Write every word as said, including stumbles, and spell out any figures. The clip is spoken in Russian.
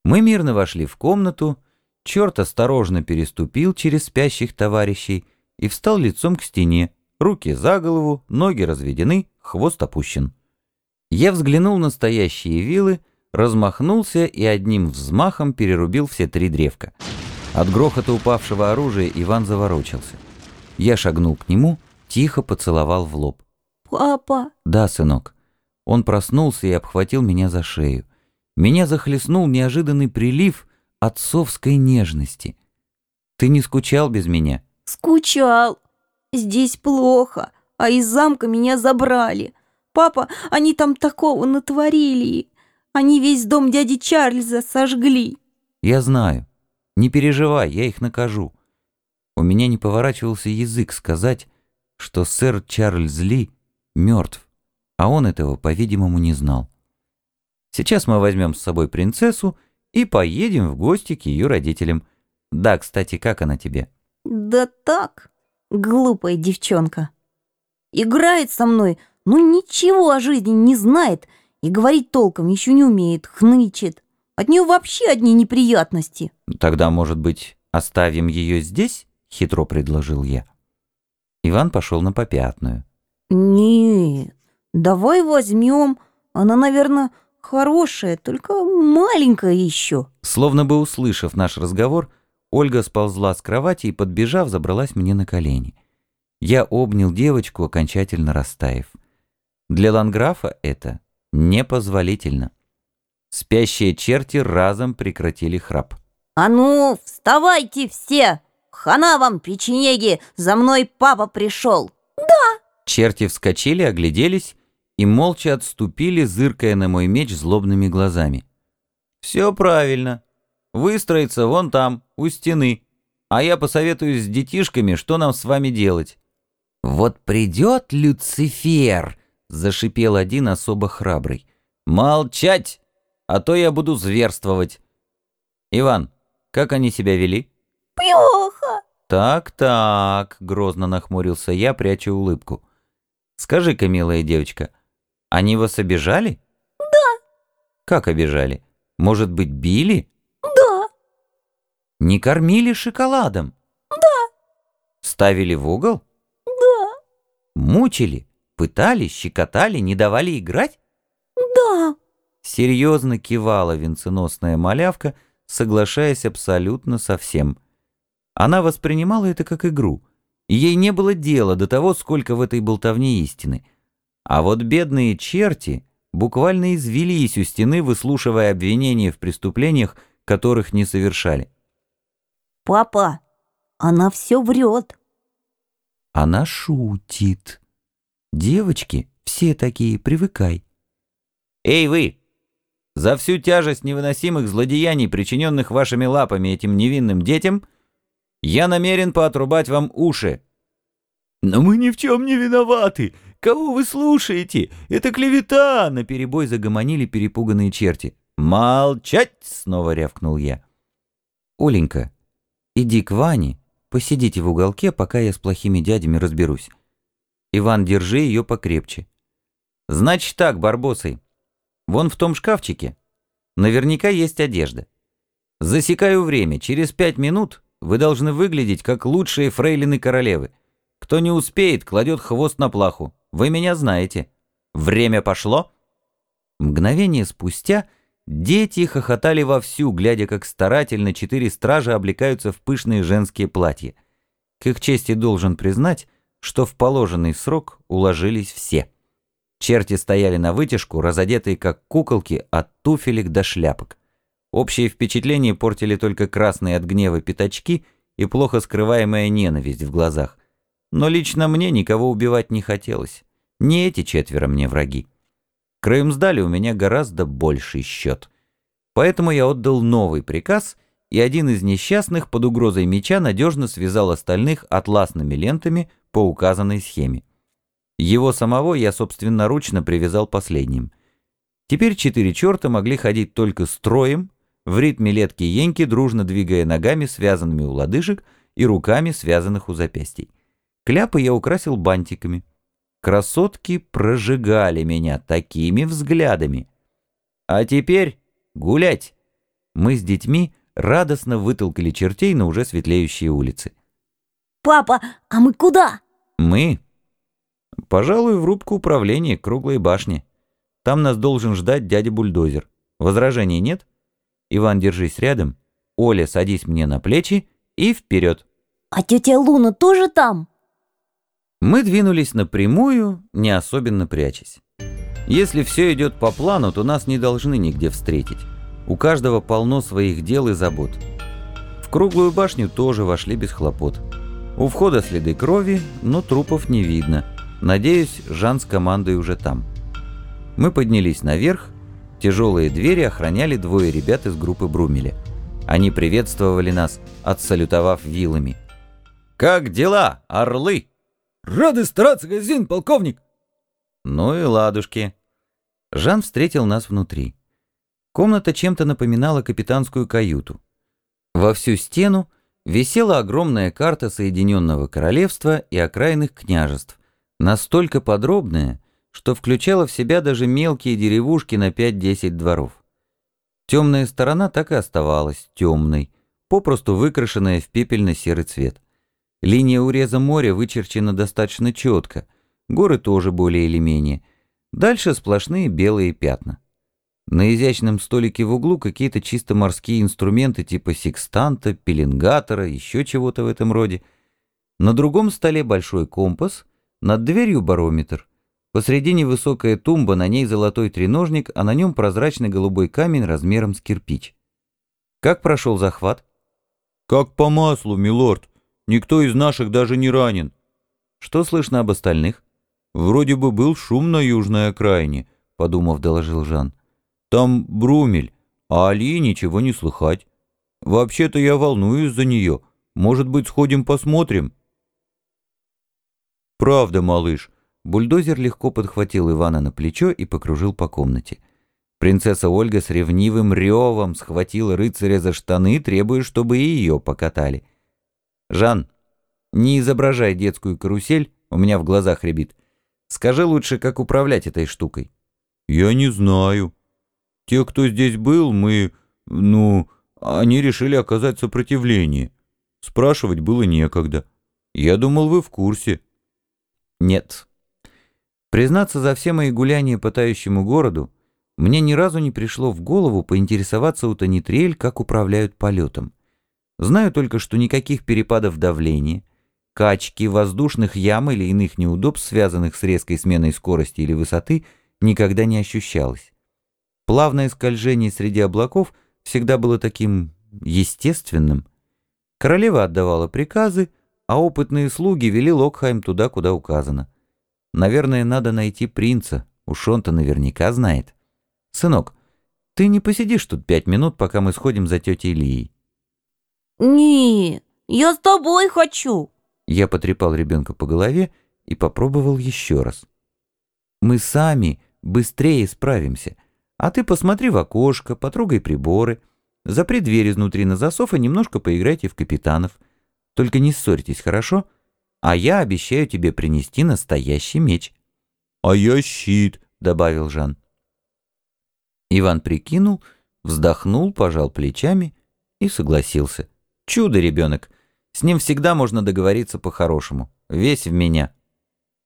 Мы мирно вошли в комнату, черт осторожно переступил через спящих товарищей и встал лицом к стене, руки за голову, ноги разведены, хвост опущен. Я взглянул на стоящие вилы, размахнулся и одним взмахом перерубил все три древка. От грохота упавшего оружия Иван заворочился. Я шагнул к нему, тихо поцеловал в лоб. «Папа!» «Да, сынок». Он проснулся и обхватил меня за шею. Меня захлестнул неожиданный прилив отцовской нежности. «Ты не скучал без меня?» «Скучал. Здесь плохо, а из замка меня забрали. Папа, они там такого натворили. Они весь дом дяди Чарльза сожгли». «Я знаю. Не переживай, я их накажу». У меня не поворачивался язык сказать, что сэр Чарльз Ли мертв, а он этого, по-видимому, не знал. Сейчас мы возьмем с собой принцессу и поедем в гости к ее родителям. Да, кстати, как она тебе? «Да так, глупая девчонка. Играет со мной, ну ничего о жизни не знает и говорить толком еще не умеет, хнычет. От нее вообще одни неприятности». «Тогда, может быть, оставим ее здесь?» — хитро предложил я. Иван пошел на попятную. «Нет, давай возьмем. Она, наверное, хорошая, только маленькая еще». Словно бы услышав наш разговор, Ольга сползла с кровати и, подбежав, забралась мне на колени. Я обнял девочку, окончательно растаяв. Для ландграфа это непозволительно. Спящие черти разом прекратили храп. «А ну, вставайте все! Хана вам, печенеги! За мной папа пришел!» Черти вскочили, огляделись и молча отступили, зыркая на мой меч злобными глазами. «Все правильно. Выстроиться вон там, у стены, а я посоветуюсь с детишками, что нам с вами делать». «Вот придет Люцифер!» — зашипел один особо храбрый. «Молчать, а то я буду зверствовать». «Иван, как они себя вели?» «Плохо!» «Так-так», — грозно нахмурился я, пряча улыбку. «Скажи-ка, милая девочка, они вас обижали?» «Да, «Как обижали? Может быть, били?» да, «Не кормили шоколадом?» да, «Ставили в угол?» да, «Мучили? Пытали, щекотали, не давали играть?» да». Серьезно кивала венценосная малявка, соглашаясь абсолютно со всем. Она воспринимала это как игру, и ей не было дела до того, сколько в этой болтовне истины. А вот бедные черти буквально извелись у стены, выслушивая обвинения в преступлениях, которых не совершали. «Папа, она все врет». Она шутит. Девочки, все такие, привыкай. «Эй вы! За всю тяжесть невыносимых злодеяний, причиненных вашими лапами этим невинным детям, я намерен поотрубать вам уши». «Но мы ни в чем не виноваты! Кого вы слушаете? Это клевета!» — наперебой загомонили перепуганные черти. «Молчать!» — снова рявкнул я. «Оленька, иди к Ване, посидите в уголке, пока я с плохими дядями разберусь. Иван, держи ее покрепче. Значит так, барбосы, вон в том шкафчике наверняка есть одежда. Засекаю время, через пять минут вы должны выглядеть как лучшие фрейлины королевы. Кто не успеет, кладет хвост на плаху. Вы меня знаете. Время пошло». Мгновение спустя дети хохотали вовсю, глядя, как старательно четыре стража облекаются в пышные женские платья. К их чести должен признать, что в положенный срок уложились все. Черти стояли на вытяжку, разодетые как куколки от туфелек до шляпок. Общее впечатление портили только красные от гнева пятачки и плохо скрываемая ненависть в глазах. Но лично мне никого убивать не хотелось. Не эти четверо мне враги. Крымсдале у меня гораздо больший счет. Поэтому я отдал новый приказ, и один из несчастных под угрозой меча надежно связал остальных атласными лентами по указанной схеме. Его самого я собственноручно привязал последним. Теперь четыре черта могли ходить только строем, в ритме летки-еньки, дружно двигая ногами, связанными у лодыжек, и руками, связанных у запястий. Кляпы я украсил бантиками. Красотки прожигали меня такими взглядами. «А теперь гулять! мы с детьми радостно вытолкали чертей на уже светлеющие улицы. Папа, а мы куда? Мы? Пожалуй, в рубку управления к круглой башне. Там нас должен ждать дядя-бульдозер. Возражений нет? Иван, держись рядом. Оля, садись мне на плечи и вперед. А тетя Луна тоже там? Мы двинулись напрямую, не особенно прячась. Если все идет по плану, то нас не должны нигде встретить. У каждого полно своих дел и забот. В круглую башню тоже вошли без хлопот. У входа следы крови, но трупов не видно. Надеюсь, Жан с командой уже там. Мы поднялись наверх. Тяжелые двери охраняли двое ребят из группы Брумеля. Они приветствовали нас, отсалютовав вилами. «Как дела, орлы?» «Рады стараться, господин полковник!» Ну и ладушки. Жан встретил нас внутри. Комната чем-то напоминала капитанскую каюту. Во всю стену висела огромная карта Соединенного Королевства и окраинных княжеств, настолько подробная, что включала в себя даже мелкие деревушки на пять-десять дворов. Темная сторона так и оставалась темной, попросту выкрашенная в пепельно-серый цвет. Линия уреза моря вычерчена достаточно четко, горы тоже более или менее. Дальше сплошные белые пятна. На изящном столике в углу какие-то чисто морские инструменты типа секстанта, пеленгатора, еще чего-то в этом роде. На другом столе большой компас, над дверью барометр. Посредине высокая тумба, на ней золотой треножник, а на нем прозрачный голубой камень размером с кирпич. Как прошел захват? «Как по маслу, милорд. Никто из наших даже не ранен». Что слышно об остальных? «Вроде бы был шум на южной окраине», — подумав, доложил Жан. «Там Брумель, а Али ничего не слыхать. Вообще-то я волнуюсь за нее. Может быть, сходим посмотрим?» «Правда, малыш». Бульдозер легко подхватил Ивана на плечо и покружил по комнате. Принцесса Ольга с ревнивым ревом схватила рыцаря за штаны, требуя, чтобы и ее покатали. «Жан, не изображай детскую карусель, у меня в глазах рябит. Скажи лучше, как управлять этой штукой». «Я не знаю. Те, кто здесь был, мы... ну... они решили оказать сопротивление. Спрашивать было некогда. Я думал, вы в курсе». «Нет. Признаться, за все мои гуляния по тающему городу, мне ни разу не пришло в голову поинтересоваться у Танитриэль, как управляют полетом. Знаю только, что никаких перепадов давления, качки, воздушных ям или иных неудобств, связанных с резкой сменой скорости или высоты, никогда не ощущалось. Плавное скольжение среди облаков всегда было таким естественным. Королева отдавала приказы, а опытные слуги вели Локхайм туда, куда указано. Наверное, надо найти принца, уж он-то наверняка знает. Сынок, ты не посидишь тут пять минут, пока мы сходим за тетей Лией? Не, я с тобой хочу. Я потрепал ребенка по голове и попробовал еще раз. Мы сами быстрее справимся, а ты посмотри в окошко, потрогай приборы, запри дверь изнутри на засов и немножко поиграйте в капитанов. Только не ссорьтесь, хорошо? А я обещаю тебе принести настоящий меч». «А я щит», — добавил Жан. Иван прикинул, вздохнул, пожал плечами и согласился. Чудо ребенок. С ним всегда можно договориться по-хорошему. Весь в меня.